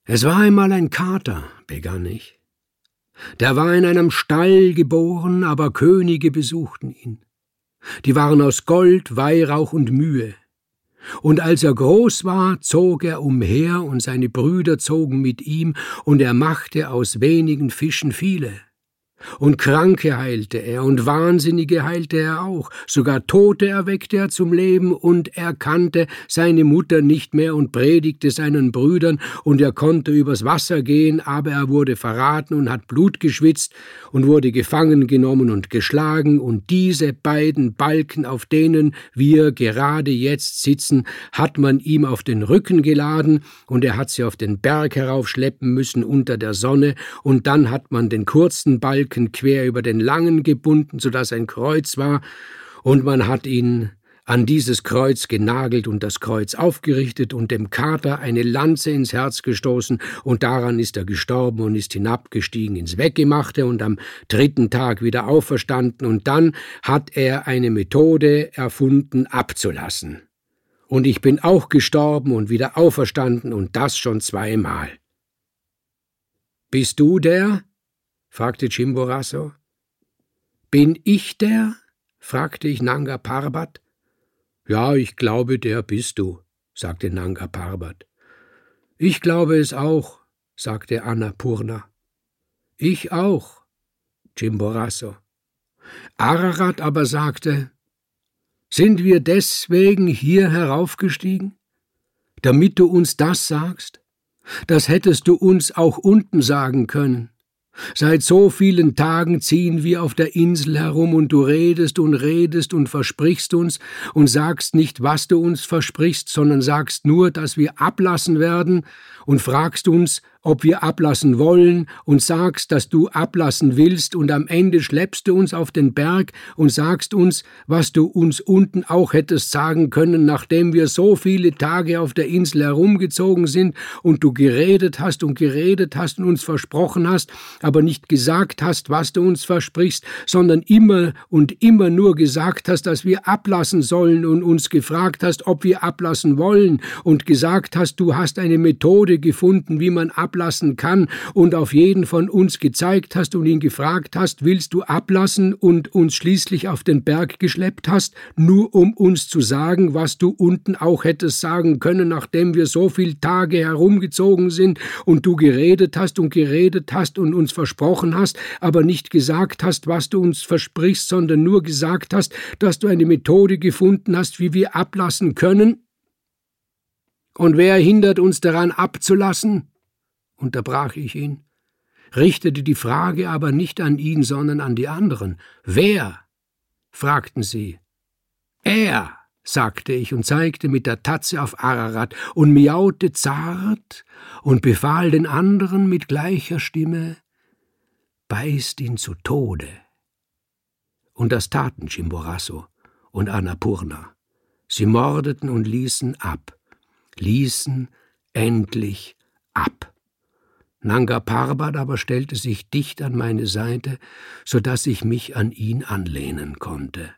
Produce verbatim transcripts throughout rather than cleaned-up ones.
»Es war einmal ein Kater«, begann ich. »Der war in einem Stall geboren, aber Könige besuchten ihn. Die waren aus Gold, Weihrauch und Mühe. Und als er groß war, zog er umher, und seine Brüder zogen mit ihm, und er machte aus wenigen Fischen viele. Und Kranke heilte er, und Wahnsinnige heilte er auch, sogar Tote erweckte er zum Leben, und er kannte seine Mutter nicht mehr und predigte seinen Brüdern, und er konnte übers Wasser gehen, aber er wurde verraten und hat Blut geschwitzt und wurde gefangen genommen und geschlagen, und diese beiden Balken, auf denen wir gerade jetzt sitzen, hat man ihm auf den Rücken geladen, und er hat sie auf den Berg heraufschleppen müssen unter der Sonne, und dann hat man den kurzen Balken quer über den langen gebunden, so dass ein Kreuz war, und man hat ihn an dieses Kreuz genagelt und das Kreuz aufgerichtet und dem Kater eine Lanze ins Herz gestoßen, und daran ist er gestorben und ist hinabgestiegen ins Weggemachte und am dritten Tag wieder auferstanden, und dann hat er eine Methode erfunden, abzulassen. Und ich bin auch gestorben und wieder auferstanden, und das schon zweimal. »Bist du der?« fragte Chimborazo. »Bin ich der?« fragte ich Nanga Parbat. »Ja, ich glaube, der bist du«, sagte Nanga Parbat. »Ich glaube es auch«, sagte Annapurna. »Ich auch«, Chimborazo. Ararat aber sagte: »Sind wir deswegen hier heraufgestiegen? Damit du uns das sagst? Das hättest du uns auch unten sagen können. Seit so vielen Tagen ziehen wir auf der Insel herum, und du redest und redest und versprichst uns und sagst nicht, was du uns versprichst, sondern sagst nur, dass wir ablassen werden, und fragst uns, ob wir ablassen wollen, und sagst, dass du ablassen willst, und am Ende schleppst du uns auf den Berg und sagst uns, was du uns unten auch hättest sagen können, nachdem wir so viele Tage auf der Insel herumgezogen sind und du geredet hast und geredet hast und uns versprochen hast, aber nicht gesagt hast, was du uns versprichst, sondern immer und immer nur gesagt hast, dass wir ablassen sollen, und uns gefragt hast, ob wir ablassen wollen, und gesagt hast, du hast eine Methode gefunden, wie man ablassen kann, und auf jeden von uns gezeigt hast und ihn gefragt hast, willst du ablassen, und uns schließlich auf den Berg geschleppt hast, nur um uns zu sagen, was du unten auch hättest sagen können, nachdem wir so viele Tage herumgezogen sind und du geredet hast und geredet hast und uns versprochen hast, aber nicht gesagt hast, was du uns versprichst, sondern nur gesagt hast, dass du eine Methode gefunden hast, wie wir ablassen können? Und wer hindert uns daran, abzulassen?« unterbrach ich ihn, richtete die Frage aber nicht an ihn, sondern an die anderen. »Wer?« fragten sie. »Er«, sagte ich und zeigte mit der Tatze auf Ararat und miaute zart und befahl den anderen mit gleicher Stimme: »Beißt ihn zu Tode.« Und das taten Chimborazo und Annapurna. Sie mordeten und ließen ab, ließen endlich ab. Nanga Parbat aber stellte sich dicht an meine Seite, so dass ich mich an ihn anlehnen konnte.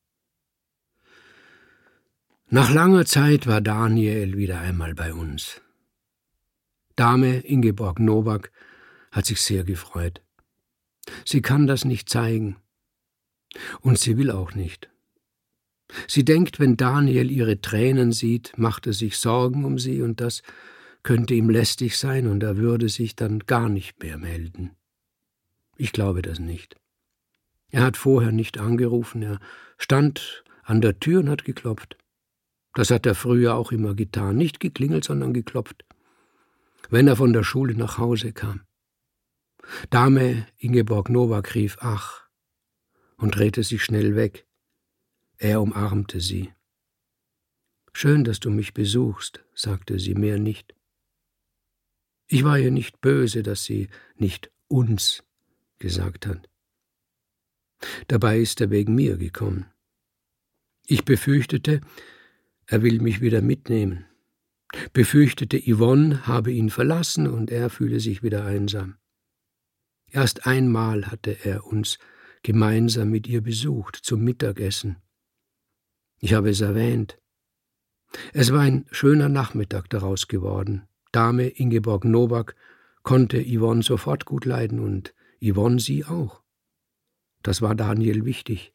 Nach langer Zeit war Daniel wieder einmal bei uns. Dame Ingeborg Nowak hat sich sehr gefreut. Sie kann das nicht zeigen. Und sie will auch nicht. Sie denkt, wenn Daniel ihre Tränen sieht, macht er sich Sorgen um sie, und das könnte ihm lästig sein, und er würde sich dann gar nicht mehr melden. Ich glaube das nicht. Er hat vorher nicht angerufen, er stand an der Tür und hat geklopft. Das hat er früher auch immer getan, nicht geklingelt, sondern geklopft, wenn er von der Schule nach Hause kam. Dame Ingeborg Nowak rief »Ach« und drehte sich schnell weg. Er umarmte sie. »Schön, dass du mich besuchst«, sagte sie, mehr nicht. Ich war ihr nicht böse, dass sie nicht »uns« gesagt hat. Dabei ist er wegen mir gekommen. Ich befürchtete, er will mich wieder mitnehmen. Befürchtete, Yvonne habe ihn verlassen und er fühle sich wieder einsam. Erst einmal hatte er uns gemeinsam mit ihr besucht, zum Mittagessen. Ich habe es erwähnt. Es war ein schöner Nachmittag daraus geworden. Dame Ingeborg Nowak konnte Yvonne sofort gut leiden und Yvonne sie auch. Das war Daniel wichtig.